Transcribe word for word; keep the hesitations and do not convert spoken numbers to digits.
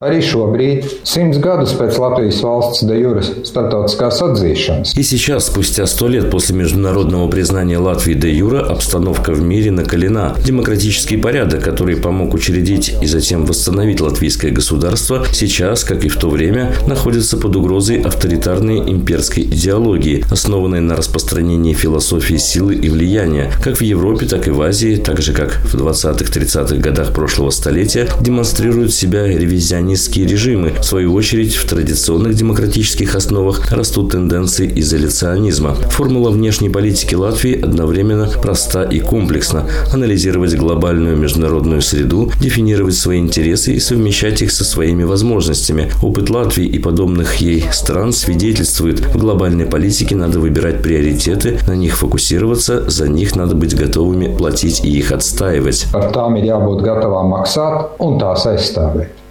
Arī šobrīd, simts gadus pēc Latvijas valsts de jure starptautiskās atzīšanas. И сейчас, спустя сто лет после международного признания Латвии де юре, обстановка в мире накалена. Демократический порядок, который помог учредить и затем восстановить латвийское государство, сейчас, как и в то время, находится под угрозой авторитарной имперской идеологии, основанной на распространении философии силы и влияния, как в Европе, так и в Азии, так же, как в двадцатых-тридцатых годах прошлого столетия, демонстрируют себя ревизионистские режимы. В свою очередь, в традиционных демократических основах растут тенденции изоляционизма. Формула внешней политики Латвии одновременно проста и комплексна. Анализировать глобальную международную среду, дефинировать свои интересы и совмещать их со своими возможностями. Опыт Латвии и подобных ей стран свидетельствует, в глобальной политике надо выбирать приоритеты, на них фокусироваться, за них надо быть готовыми платить и их отстаивать. Par tām ir jābūt gatavām maksāt un tās aizstāvēt.